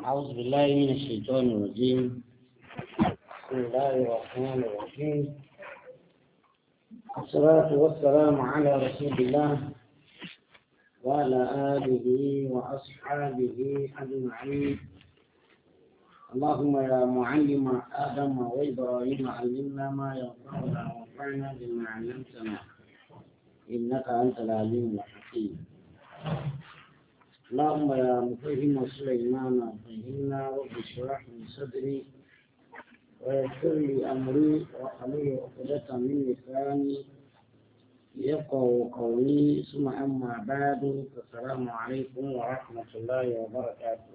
أعوذ بالله من الشيطان الرجيم. بسم الله الرحمن الرحيم. الصلاة والسلام على رسول الله وعلى آله وأصحابه أجمعين. اللهم يا معلم آدم وإبراهيم علمنا ما ينفعنا وانفعنا بما علمتنا إنك أنت العليم الحكيم. اللهم يا مفهم سليمان فهمنا رب اشرح لي صدري ويسر لي أمري واحلل عقدة من لساني يفقهوا قولي ثم أما بعد فالسلام عليكم ورحمة الله وبركاته.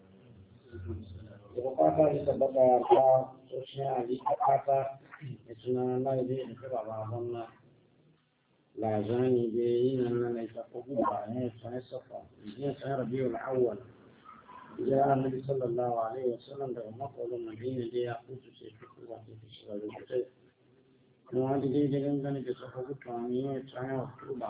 Ìrọ̀pátá ní sọ̀bọ̀bọ̀ àpá tó ṣe àlíkàpátá ìtùnà láìdé ìfẹ́bà àwọn náà láàzánì bí yínà náà ìtàkùnkùn bà ní ìtàn sọ́fà ìdí ìtàn rabi al-awwal ìjẹ́ Ànábì sallallahu alaihi wasallam daga makwarin Madina da ya kusa ce fikuwa ta fi shiga da kutai. Kuma dai da gangane da sọ́fà kutane ya tsaye wa tuba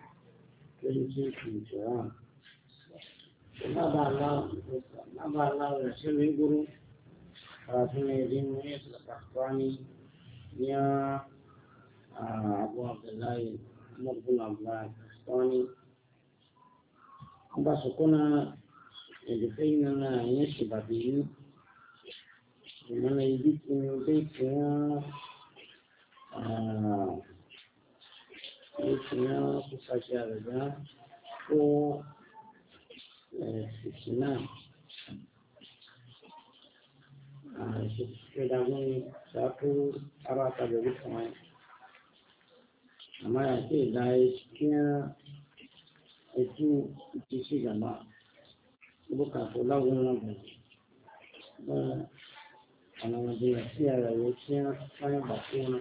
2021. Nada Allah ya shirya guru karatun ne din ne su kafani ya Abu Abdullahi Murgun Abdullahi Kafani ba su kuna edufai na yin shi ba biyu mana yi bikin baikin ya kusa shi a daga ko Islam sedang satu arah pada semua. Nama yang daiknya itu isi gambar bukan pulau lagi. Kalau dia siapa yang saya baca,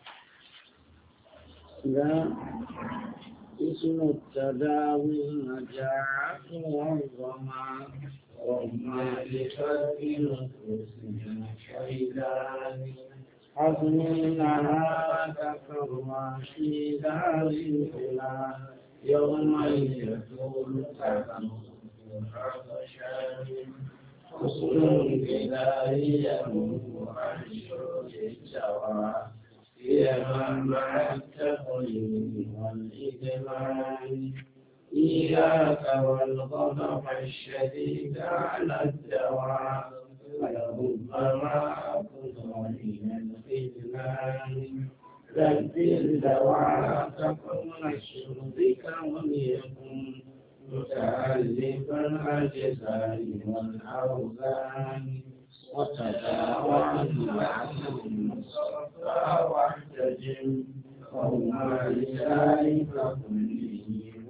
enggak. اسم التداوي النجاعة والظمأ وما لفرق نفوسنا شيئان حزن لها تكرما في دار الأولى يوم يزول حسن بداية عن شرط الجواب هي منبع التقليد والإدمان إياك والغضب الشديد على الدواء ولربما أقضى من الخذلان ذكر دواءك كن شربك وليكن متألفا الأجزاء والأوزان وتداوى المعلوم المصطفى واحتجم وما لذلك كله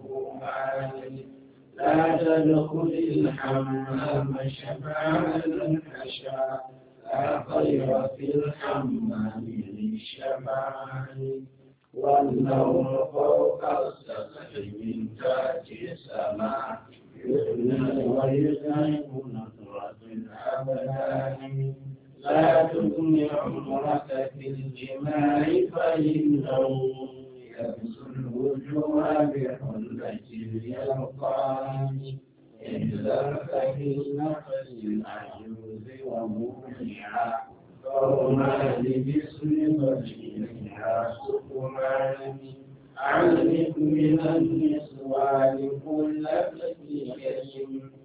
مال لا تدخل الحمام شبعا حشا لا خير في الحمام للشبعان والنوم فوق السقف من تحت السماء يغني ويغيب نظرة الأبدان لا تغني عمرك في الجماع فإنه يبسل الوجوه بحلة اليقظان إذاك في نفس العجوز وموجعا فهما لبسم ضجيعها سقمان علمك من النسوان كل فتية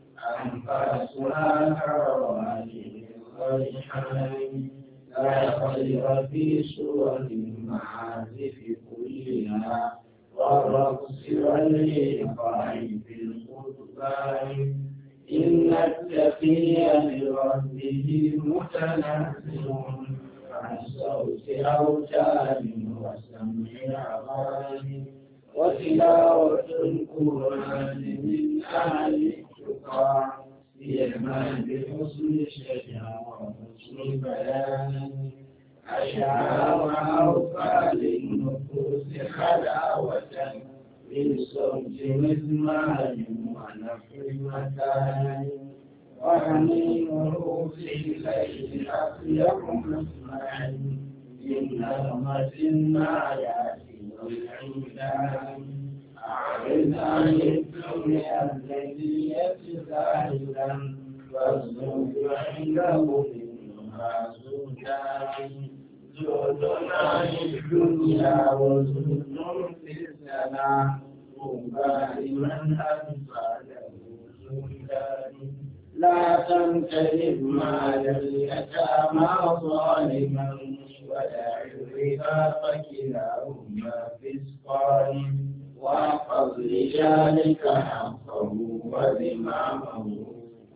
أنفاسها كروالي الريحان لا خير في سور المعازف كلها والرقص والإيقاع في الخطبان إن التقي لربه متنزه عن صوت أوتار وسمع أغاني وتلاوة القرآن من أهل التقى يعمل بحسن الشجاعة وحسن البيان أشعار أوفى للنفوس حلاوة من صوت مزمار ونفر متان وحنينه في الليل أطيب مسمع من نغمة النايات والعيدان عن الدنيا الجلية زاهدا والزهد عنده منها زهدان زهد عن الدنيا وزهد في الزنا طوبى لمن أنفى له زهدان لا تنتهب مال اليتامى ظالما ودع الربا فكلاهما فسقان واحفظ لجارك حقه وذمامه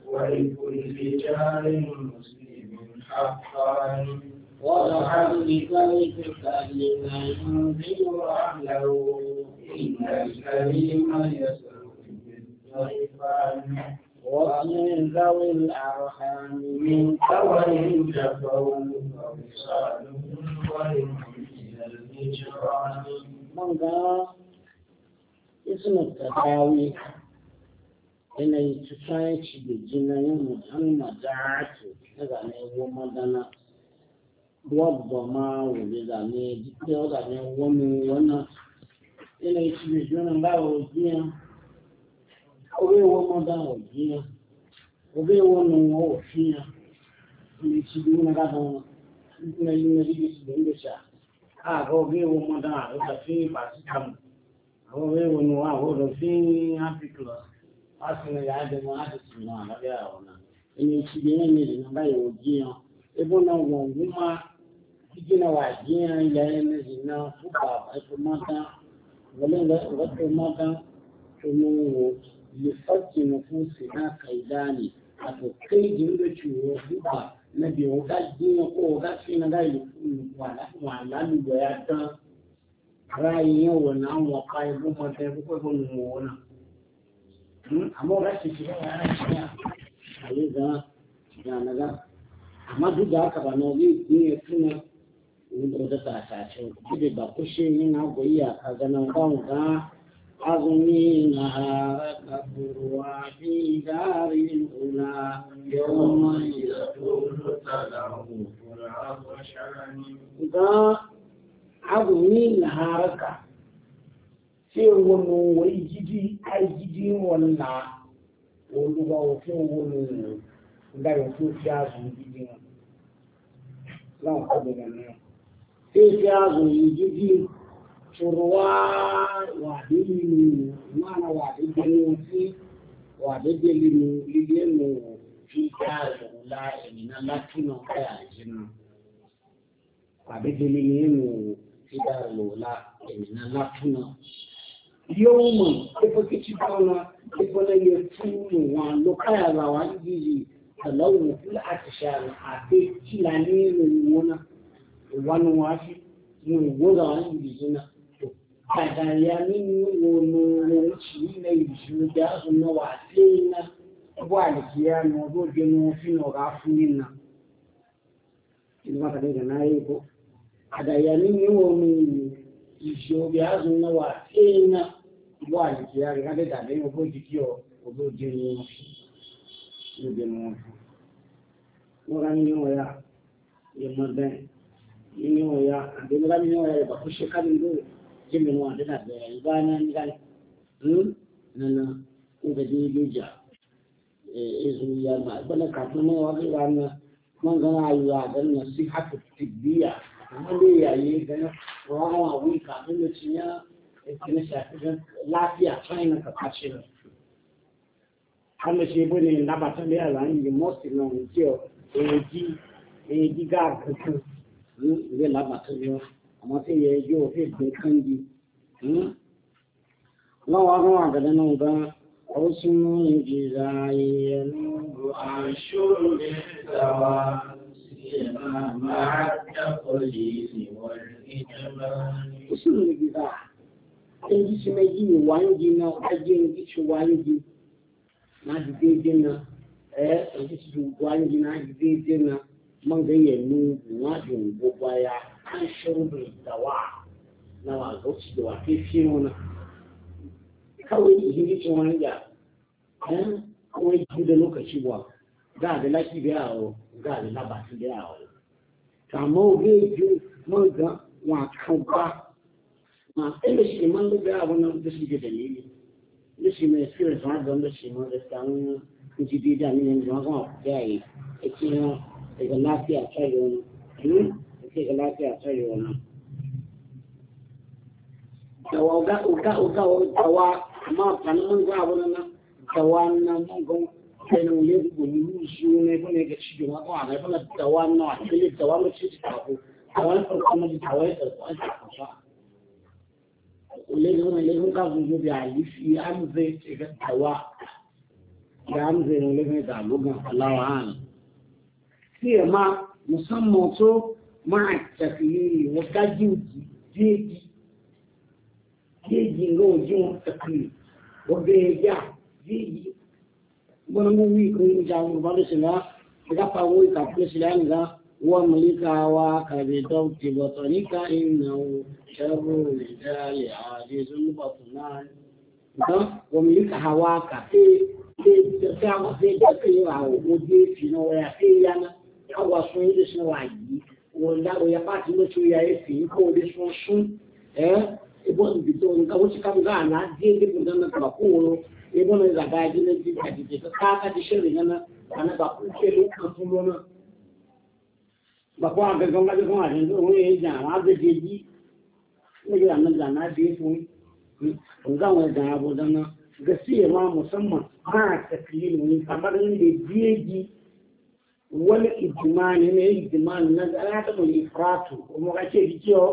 ولكل جار مسلم حقان واضحك ببيتك لمن ينزل اهله ان الكريم يسر بالضيفان ومن ذوي الأرحام منك وإن جفوا ووصالهم وإن إلى الهجران من ذا اسم التداوي إن يتشايش بالجنين المدعاة إذا نيو مدنا والضماء وإذا نيو إذا نيو ومن إن يتشبجون الله وجيا orí wọn mọ́ bá wọ̀ jíyàn orí wọn nù wọ́n ò fíyàn ní ṣìbí wọn dábọ̀ wọn nígbà yìí ní ṣìbí ṣìbí ń lòṣà ààrẹ orí wọn mọ́ dá àrẹ́ta fí pàṣíkàmù àwọn orí wọn nù wọ́n àwọn ọ̀dọ̀ fí ápìkìlọ̀ wá sí ní ìyáàdẹ̀ wọn láti sì wọn àlábẹ́ àwọn náà ẹni ṣìbí wọn ní ìrìnà báyìí ò jíyàn ebó náà wọ̀n wọ́n má jíjí náà wà jíyàn ilẹ̀ ẹni ìrìnà fúkà ẹ̀fọ́ mọ́tán wọlé ìrọ́pẹ́ mọ́tán tó mú wọn lifarki nufusina kaidani ato kai jinda ciwo duka na biyu ga jinya ko ga shi na ga wala ni da ya ta rayin wannan wa kai goma da ko ko mu wona amma ga shi shi ya na shi ai ga na ga amma duk da haka ba na yi tuna da ta ce ba ku shi ne na goyiya ka ga nan ga أغني نهارك بروا في دار الأولى يوم يطول تلهف العطشان أغني نهارك في ونو ويجدي أي جدي ولا ولغا وفي ونو لا يفوت جازو جدي لا قبل في جازو يجدي Furwa wadini mana wadini si wadini lilenu fika la ina latino kaya jina wadini lilenu fika la ina latino yomu ipo kichikona ipo na yefu wa lokaya la wajiji talawu fil atishal ate kila nini wona wanu wafi mu woga wajiji jina Kadaya nínú ohun ṣì ilẹ̀ ìṣúná jáàzù náà wà sí iná ẹgbọ́ àlèkìyà ní ọdún òjò ní wọ́n fi ọ̀rá fún nínú ìlú mákàtà ìgbà náà yíkó. Kadaya nínú ohun ìṣúná jáàzù náà wà sí iná ẹgbọ́ àlèkìyà rẹ̀ kájẹ́ tàbí ọgbọ́ òjìkí ọdún òjò ní wọ́n fi lóde ní wọ́n fi. Wọ́n rá nínú ọ̀yá ìmọ̀dẹ́ nínú ọ̀yá àdémọ́lá nínú ọ̀yá ìbàkúṣe kábíyèsí Jimmy wa da bana ngal nana ugaji bija izu ya ma bana ka tuno wa ga na man ga ayuwa dan nasihatu tibbiya wanda yayi ga wa wi ka tun cinya ina shafi lafiya tsayin ka kace amma shi bane na ba ta da ran yi most no jiyo eji ga ka ne la ba ta yo àmọ́ tí yẹ yóò fi gbé kánjí lọ́wọ́ àwọn àgbàdo náà gan ó súnmọ́ ìjìlá ìyẹnú àṣòro ìtawà sílẹ̀ máa dákọ̀ yìí wọ́n ìjọba. ó súnmọ́ ìjìlá ẹni tí méjì ní wáyé náà ajé ní tí wáyé náà ti déédé náà ẹni tí wáyé náà ti déédé náà mọ́ gẹ́yẹ̀ ní ìwádìí gbogbo ayá an shirbe dawa na wagauci da wafe fiye kawai ihiricin wani ya kawai ji da lokaci ba ga da laki da yawo ga da labasi da yawo kama oge ju maga wakan ba inda shi man da abun nan da shi ke dalili da shi mai spirit ma don da shi man da san kuji bi da ne da kuma da yi cikin daga lafiya ta yi wani ke ga lafiya ta yi wani dawa dawa amma kan mun ga abun nan dawa nan mun ga kai ne ne ko ni shi ne ko ne ga shi ma ko ana ko dawa nan a cikin dawa mu ci ta ko dawa ko kuma da dawa da ko an ta ولكن قبل جبي في أمزة كتوا أمزة ولكن تعلقنا الله عنه في ما مسمى مع التقليل وكجوج جيجي لو جون التقليل وبيجا جيجي بنموي كون جاون بالسلا كذا وي كابلسلا نذا وملكا وكبدوت بطنك إنه شر الرجال عاجز البطنان وملكا هواك في تعمل في تقليع ودي في نوع فينا أو صويد سنوعي ولا ويقاتل مسوية في كل شون يبون بدون كوش كم غانا دي بدون كبكون يبون إذا قاعدين دي حديث كاكا دي شري أنا بقول كيلو كفلونا بقول أنك كم كذا كم عشان هو يجانا هذا جدي نجي أنا جانا دي فون وكم يجانا بدنا قصير ما مسمى ما تكليل من كبرين دي والإدمان هنا الإدمان نزعلات من الإفراط ومغاشي بيجيو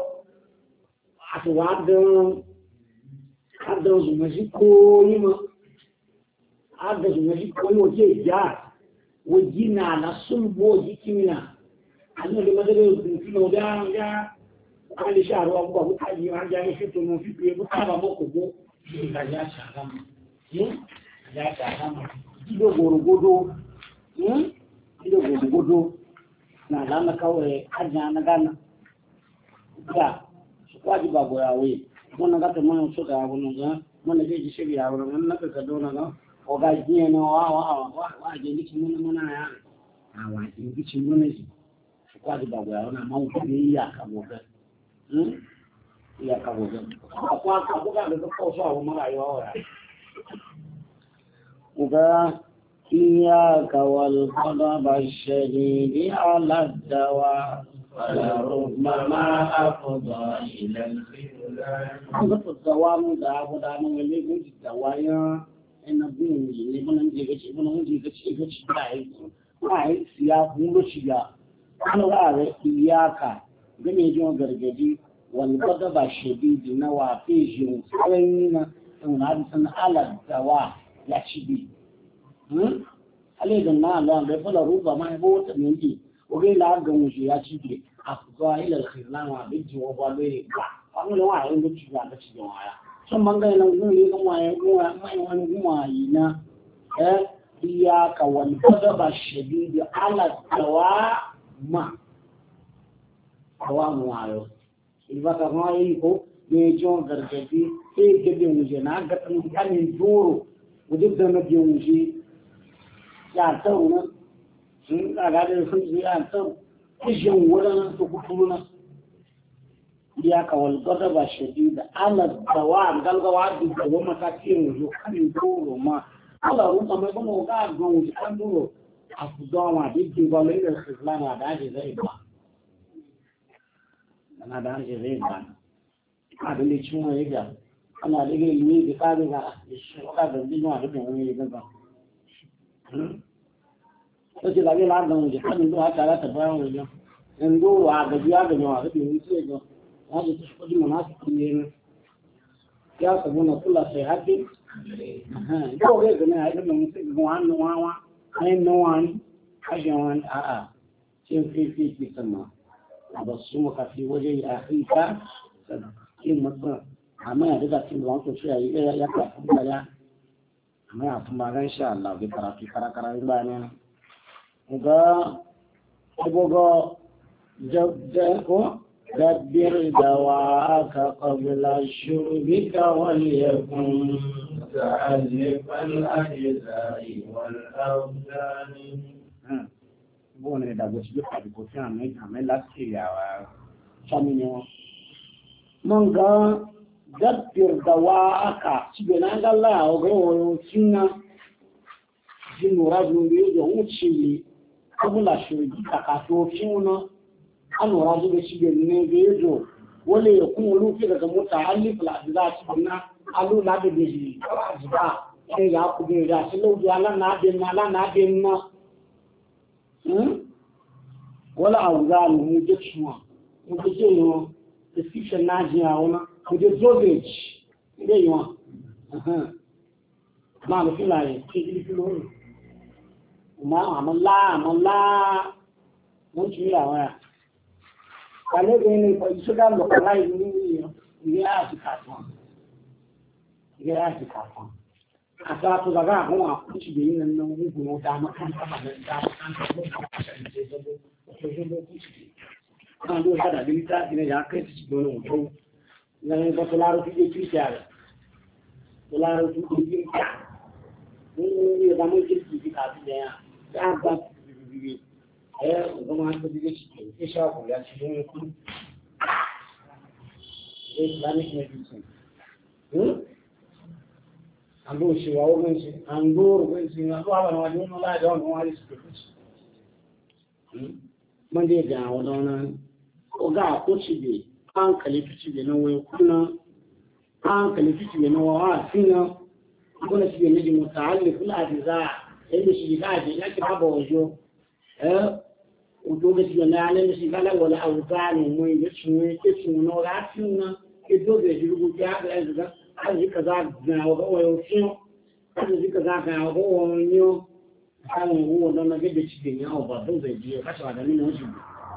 أتوادم هذا زمزي كونيما هذا زمزي كوني وجي جار وجينا على صلبو جيكينا أنا لما دلو في نودا جا قال شهر وأبوه بتاعي ما جاني في تمو في بيه بتاعه موكو لا جا شهرام جا شهرام جيلو غورغودو ido gudu na lana kawai hajjia na gana ya su kwaji ba goya wai wannan gata mana so da abu nan mana zai ji shiri a wurin nan ka dona na o ga jiya na wa je likin mun mana ya a wa ji likin mun ne su kwaji ba goya wannan ma ku ne ya ka boga ya ka boga akwa ka boga da ko so a mun rayuwa wa uga إياك والغضب الشديد على الدواء ولربما أفضى إلى الخذلان. هذا الدواء مدعو من اللي يقول الدواء إن بني اللي بنجي كذي سياق ملوشيا. أنا أعرف إياك بنيجون غرجدي والغضب الشديد نوافيجون سوينا ونعرف على الدواء يشدي. alaidan na Allah bai fara ruba ma ba wata minti oge la ga mu shi ya ci ke afga ila alkhirlan wa biji wa ba le ba an lo wa yin ci ga ta ci wa ya sun manga nan gun ne kuma ya kuma mai wani kuma na iya ka wal kadaba shadid ala tawa ma tawa mu ayo ilba ka ma yi ko ne jon gargadi sai gebe mu je na ga tun kanin doro wujud da na je mu je ya tau na sun kaga da sun ya tau kishin wurin su kutuna ya ka wal gadaba shadida ala dawa galgawa da goma ta kirin zo kan duro ma ala ruka mai kuma ga gon kan duro afdama bidin balai da islama da ji zai ba ana da ji zai ba a da ne cin wani ga ana da ilimi da kare ga shi ka da dinwa da wani ga ba Oje la ge la don je kan ndo aka la ta ba won yo ndo wa ga ya ga no ga ni ce go wa je to ko di munafiki ne ya ka bona kula sai hadin ko ga ga ne ai da mun sai go an no wa ai no an hajan a cin fi sama abassu ka fi waje akhika kin mabba amma ya daga cin wanko shi ya ka kuma ya amma ya kuma ran sha Allah bi karatu karakara ba ne ga agogo jabdako dabbir dawaka qabla shurbika wal yakun ta'alifan ajzai wal awdani bone da go shi ka ko tan mai la ci ya wa samino monga dabbir dawaka cibena ngalla o go cinna jinu rajulu bi yo uchi kabula shuri kakato cinna anu rajulu cibene bi yo wale yakun lufi daga muta'allif al-ajza cinna alu la de bi ajza sai ya ku bi da shi lauji ala na de na wala awzan mu je shuwa mu je yo description na ji awona mu je dosage ile yo ma lo fi la ye ki lo ma amala mo ji la wa kale de ni ko iso da lo kala ni ya ti ka ton asa to daga ko a ku ci de yin nan mu ko da ma kan ta ba da kan ta ko ta ce da kan do hada limita ina ya kai ci don mu nan ba solaro ti ci ya solaro ti ci ya ni da mu ci ci ka ti ya ya ba ko ma ko ti ci ci sha ko ya ci don ku Islamic medicine ando shi wa wannan shi ando ruwan shi na zuwa ban wani la da wannan wani su man dai ga wannan ko ga ko ci be an kalifici be nan wai kuna an kalifici be nan wa fina kuna ci be ne muta'allif al-ajza sai shi ga ji yake baba wajo udo ga ci na ne shi ga wala awzani mu yi shi ne ke ci no ga fina ke do ga ji rubu ya ga aji kaza ga wa yo fiyo aji kaza ga wa yo kan wo don na gebe ci bin yawo ba don zai je ka ta da ni ne shi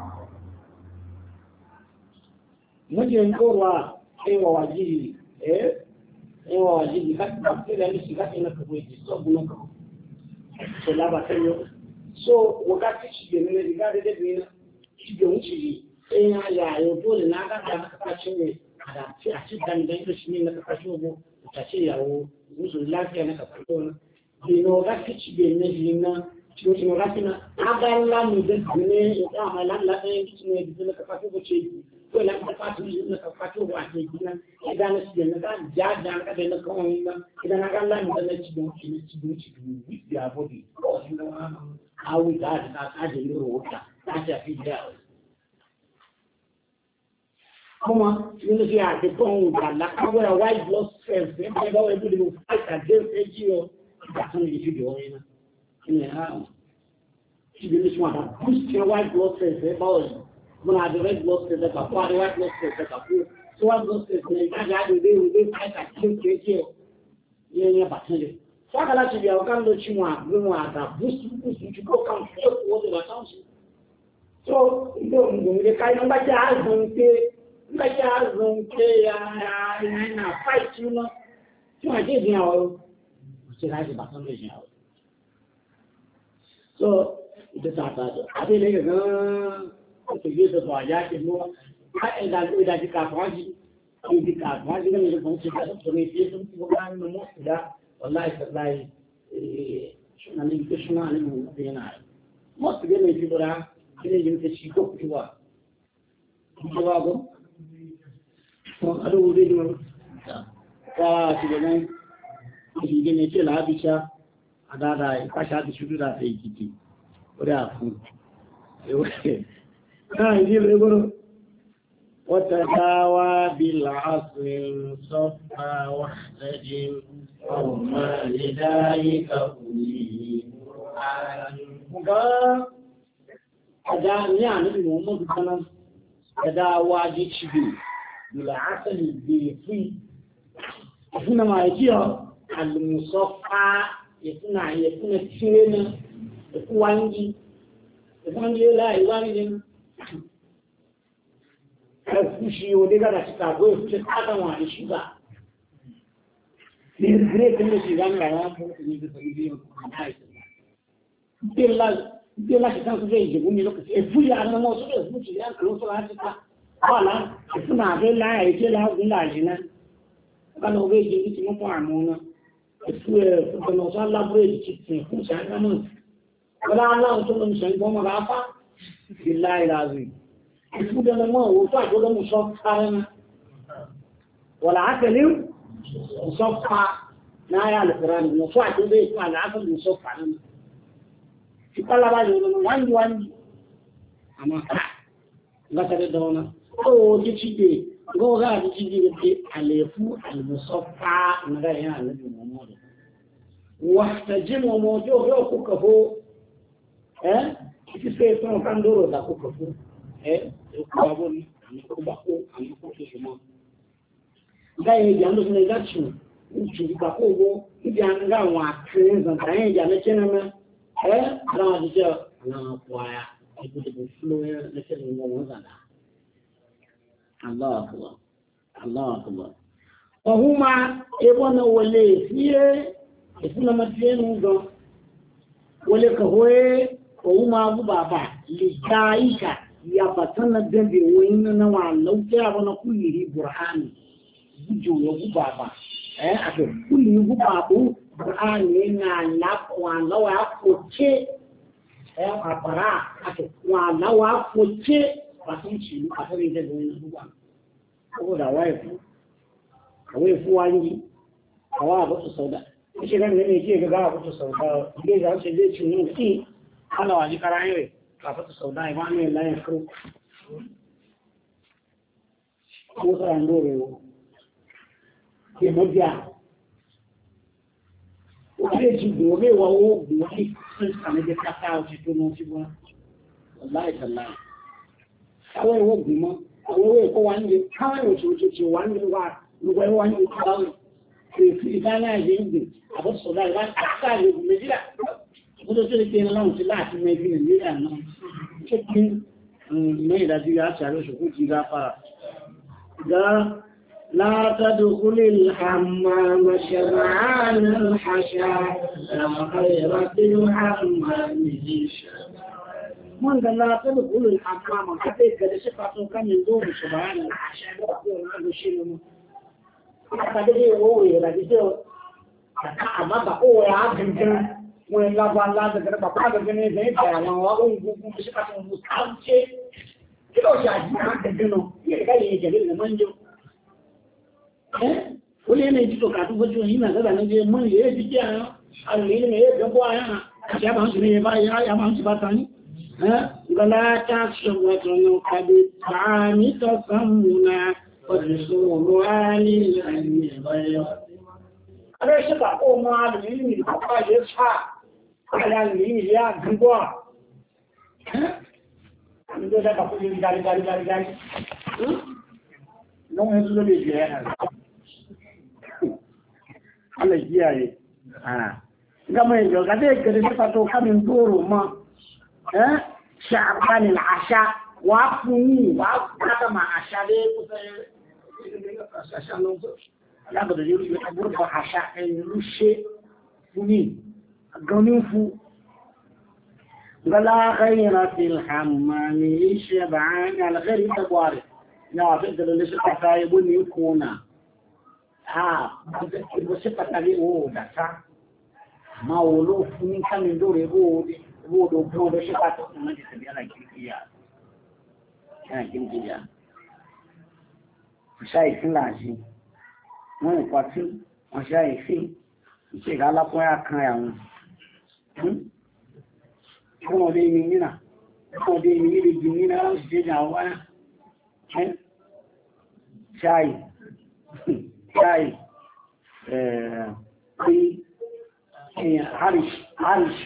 muje ngorwa ewa wajiri ewa wajiri ka ta kila ni shiga ina ka boye so buno ko so la ba tayo so wakati ci bin ne diga de bin ci bin ci ya yo dole na ga ka ci ne da ce a cikin da shi ne na kashe go ta ce yawo musu lafiya na kafato ne no ga kici be ne jinna ciwo ciwo ga kina aga la mu da ne ya ka ma la ne kici ne da na kafato go ce ko la kafato ne na kafato go a ce gina idan na shi ne ga ja ja ka da na kawai na idan aga la mu da na ci don ci with their body ko shi na hawi da ta je ro ta ta fi da kuma nínú sí àdìpọ̀ ohun ìgbàlá káwọ́ra white blood cells ẹgbẹ́ bá wọ́n ẹgbẹ́ fight against AGO ìgbà tó lè fi dìwọ́ yẹn náà ní ẹ̀há ṣíbi ní ṣùgbọ́n àbá boost your white blood cells ẹ bá wọ́n mọ́nà àdì red blood cells ẹgbà fún àdì white blood cells ẹgbà fún tí white blood cells ní ìdájọ́ àdìgbé ìwé fight against AGO yẹn ní ẹ̀bà tẹ́lẹ̀ fákàlá ṣe bí àwọn kan ló ṣí wọn àgbé wọn àdà boost ju kó kàn fún ẹ̀kọ́ wọ́n ti bá táwọn ṣe so ilé òǹgbòǹgbè káyọ̀ ń bá jẹ́ àgbọ̀n pé Mẹ́jẹ́ àrùn pé àìrìnà fáìtì lọ tí wọ́n jẹ́ ìdíyàn ọ̀rọ̀ ṣe láti bàtán lè jẹ́ ọ̀rọ̀. So, ìdẹ́ta àtàjọ. Àti ilé gan-an ọ̀tọ̀ yóò sọ̀tọ̀ àjá ṣe mọ́ ìdájí kàfáàjì, ìdí kàfáàjì gan-an ìjọba ń ṣe kàtọ̀ ní ìfẹ́ tó ń tí wọ́n bá ń mọ́ ìdá ọ̀lá ìfẹ́láì ṣúná ní ìfẹ́ ṣúná ní ìwọ̀n náà. Mọ́sí gẹ́gẹ́ ìfẹ́ ilé yìí ń fẹ́ ṣí kó kúrò ìjọba bọ́. Adó dé wọn wá ti gẹ̀gẹ́ ìṣìgẹ́ ní tí láàbíṣá àdáadáa ìpáṣá ti ṣúdú láti ìkìtì orí àfún ẹwẹ́ náà ìdílé gbọ́rọ̀ wọ́tàdáwà bí láàásìn sọ́fà wáṣẹ́jìn ọmọ ìdáyé kàkùnlé àjá ní àníbì wọn mọ́ tadawa ji cibi bila asali bi funa ma yajiyo al-musaffa yafuna tsena da kuwangi la iwangi ka fushi wode ga ta go fushi ta wa shi ba ni gre kan shi ga na ya ko ni da sabi ko ai Dela que tanto veio, o milho que fui a não moço, eu fui tirar que não só acha tá. Olha, isso na vela é que lá o lá, né? Quando eu vejo isso não pode amona. Isso é não só lá por ele que tem, como já não. Lá eu tô no chão como rafa. Billahi lazim. Isso da mão, o pai todo mundo só cara, né? والعسل مصفى نايا القرآن مصفى تبي العسل مصفى في كل بعض وان أما غسل دونا أو تيجي غوغا تيجي الفو المصفى نغير النبي محمد واحتجم وموجود يوكو كفو كيسيتون كاندورو دا كفو يوكو amekubaku amekushuma ngai jambo zinazachu uchika kogo ibyanga wa trenza ngai jana chenana na dija na kwaya ibude flow na chenana ngozana Allah akbar Allah akbar wahuma ebona wale fie ifuna matienu ndo wale kahoe wahuma baba lijaika ya batana dambe wani na wa lauya wani kulli qur'ani bujo ya gubaba ake kulli gubabu qur'ani na lakwa lawa koce apara ake wa lawa koce batun ci a tare da wani guba ko da waifu kawai fuwangi kawa ba su sauda shi ran ne ke ga ba su sauda dai za su je cin ne ana waji karaye kafin sauda ba ne layin karo ko tsaron dorewa ke mabiya wani ji gobe wa wani sun sami da kasa wace tono ci ba wallahi tallahi kawai wa guma kawai ko wani kawai wace ce wani wa lugwai wani kawai ke fi gana ya yi abin sauda ba kasa ne mai jira kudo ce ke na launci lati mai fi ne ya nan cikin mai da ya tare shi kuki gafara ga la tadkhulil hammam shar'an al-hasha la khayra fil hammam mun da la tadkhulil hammam kace ga da shi fato kan yin do subhana al-hasha da ko na shi mu ka da yi wo ya da ji ka amma ba o ya gangan wọ́n lábá aláàdẹ̀gẹ̀rẹ̀ bàbá àgbẹ̀gẹ̀ ní ẹ̀dẹ̀ ìgbà àwọn ohun gbogbo ṣíkàtí wọn mú sáàmùsẹ́ kí lọ ṣe àjíyà àgbẹ̀gẹ̀ náà ní ẹ̀ká yìí ìjẹ̀lẹ̀ ilẹ̀ mọ́ ń jọ ó lé ní ìjítò kàtúgbójú yìí nà lọ́dà ní mọ́ ilẹ̀ èdè jẹ́ àwọn ilẹ̀ ilẹ̀ èdè bọ́ ayá àti àbáhùn ní ẹbá ayá máa ń ti bá ta ní gbọ́lá tàṣọ̀wọ̀tọ̀nà kàdé tààmì tọ́sánmùnà ọdúnṣòwò áàlì Ala ni ya gbo ndo da ba ko ni gari no me zo le je ala jiyaye gama yo ga de gari ta to kamin doro ma sha'ban al-asha wa funi wa kada ma asha de ko sai asha no la ba de yo ta burba asha en rushe funi غنوفو غلا غير في الحمام شبعان الغير تبارك يا فدل اللي شفتايبون يكونا بسيطة لي ودا ما ولوف من كان دوري بودو بودو شفتايبون ما تسبي على كيكيا شايفين لازم ما يقاتل ما شايفين يشيغ على قويا كان Como de menina, como de menina, você já vai, chai, Harish,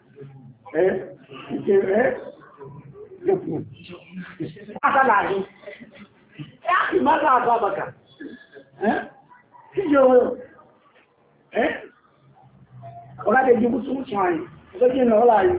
asalari, que mais a babaca, Ọ̀gá tẹ jí búsùn ṣàáyìn, ọjọ́ jí náà láàáyí.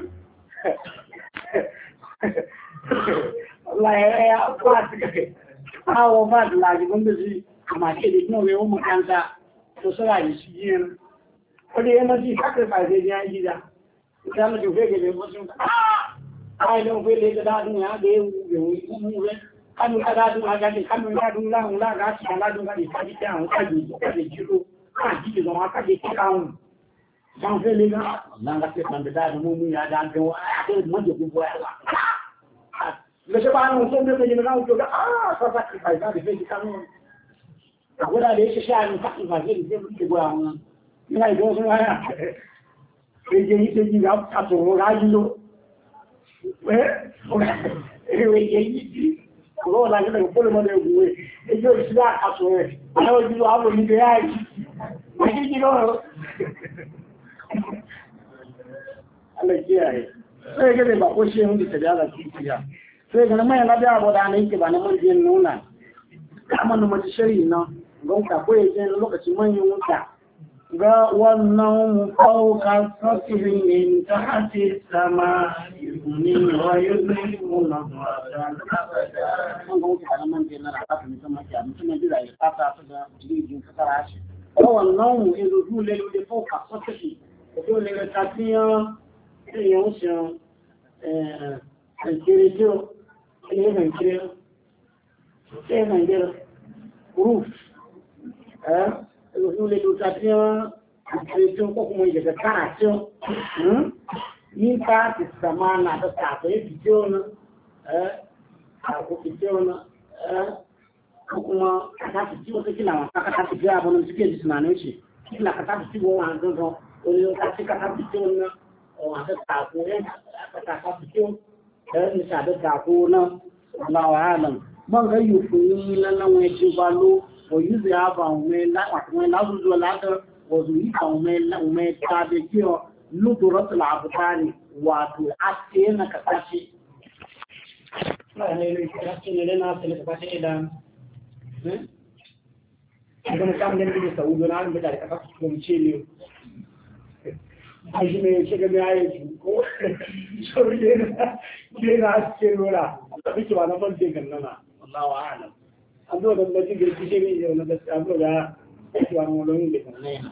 Láàáyí fàtí kẹ̀kẹ́, àwọn fàtí láàáyí gọ́n bẹ́ sí àmàkéde ní ọ̀rẹ́ ọmọ káńtà tó sọ́rọ̀ àyí sí yí ẹnu. Ó dé ẹmọ́ sí sacrifice ẹni ayíra. Ìtàmà tí ó fẹ́ gẹ̀gẹ̀ fọ́sùn ààrẹ fẹ́ lè dáadùn àgbẹ̀ ewu rẹ̀. Kánú kádádùn agáde, kánú ládùn láhùn láàrá sí aládùn láti fàájí tẹ́ àwọn káàdì J'en fais les gars, dans la tête de la moumie, à la maison, à la maison, de pouvoir. Mais c'est pas un ensemble de général qui dit ça sacrifice, ça fait du canon. akwai da yake sha ni fakin fakin zai muke gwa wannan ina idan sun haya sai je yi sai ga a tsoro rayuwa ewe yi ko la ga ko le mo de guwe e yo isi da a tsoro ayo ji wa bo ni de ya yi ji lo Allah kiyaye sai ga ba ko shi mun da da kiyaye sai ga mai na da bo da ne ke ba na mun je nuna amma no mun shari na gon ka ko je lokacin man yi wuta ga wannan fauka satirin min tahti sama yuni wa yuni mun abada gon ka man je na ka mun sama ya mun ne da ya fata da jin fara shi wannan mu ezo dule le fauka satirin ko le ta tiyan èèyàn ṣe ẹ̀kiri tí ó ilé nàìjíríà ṣe nàìjíríà roof ẹ̀rùfún lè lò tàbí ẹ̀kiri tí ó kọ́kùnmọ̀ ìjẹ̀gẹ̀ káà tí ó ní káàkì sàmánà àtàkà àtàkì tí ó ná àkókì tí ó ná kọ́kùnmọ̀ kàtàkì tí ó tẹ́kì làwọn kàtàkì tí ó abọ́nà tí kéjì sinà ní ṣe kí làkàtàkì tí ó wà gangan orí kàtàkì tí ó ná àtàkù àtàkù tí ó ẹ̀rẹ́ ṣàdẹ́kàkù náà láwọ̀ ààlàm mọ́ nǹkan yìí fún ní lọ́wọ́ ẹ̀ṣẹ́ bá ló wọ̀ yìí zẹ̀ àbà àwọn láwùjọ látọ̀ wọ̀dù yìí àwọn mẹ́ta bẹ kí ọ lóòtò rọ́tùlà àbúkà ni wàtò àti ẹ̀nà kàkàṣe Aji mai shiga da ya yi ko shori yana cikin rura da biki ba na fante gannana Allahu a'lam an zo da da jige shi ne yau na da abu da shi wa mun da gannana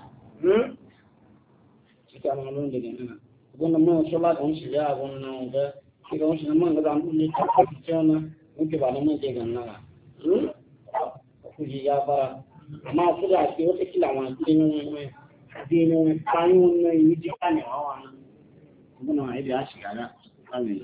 shi ta mun da gannana wannan mun sallah da shi ya wannan da shi ga wannan mun ga an ne ta tsana muke ba mun da gannana ku ji ya fara amma su da ke wata kila ma din dinin kayan nan yi jika ne wa wani muna wa ibi ya shiga da kame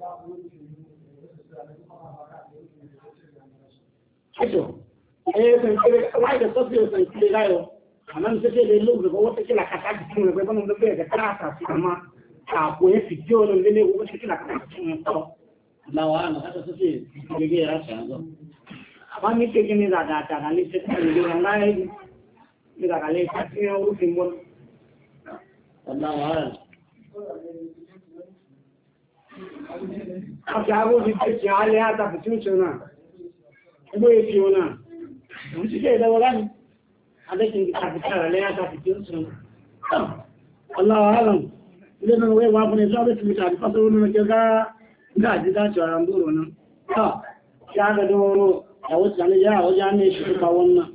ito san kire wai da sosai san kire gayo anan sai da lugu ga wata kila kata cikin ne ban da bai ga karata su amma ta ko ya fitiyo nan ne ko wata kila kata cikin to lawa na haka sai ga ga ya sa zo amma ni ke gini da ta na ni sai da nan mira que le está haciendo un símbolo. Acabo de fechar a ata funcionar. Vou funcionar. Não se quer dar olhar. Ada que capital a ata funcionar. Allah alam. Ile nan wai wa bane zabe su mutane fa sai wannan ga ji da cewa an duro nan. Ha. Ya ga doro a wasu ne ya wajen ne shi ka wannan.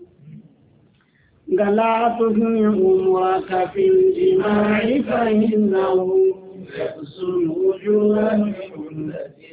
لا تطع امرك في الجماع فإنه يحسن وجوها من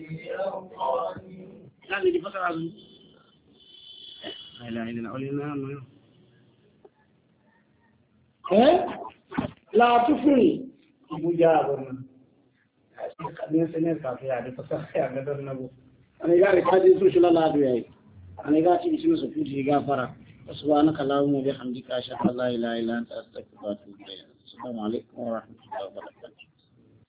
لا تفري مجابنا كدين سنه كافي هذا فصح يا غدر نبو انا قال حديث رسول الله عليه انا قال شيء اسمه سفوجي غفرا سبحانك اللهم وبحمدك اشهد ان لا اله الا انت استغفرك واتوب اليك السلام عليكم ورحمه الله وبركاته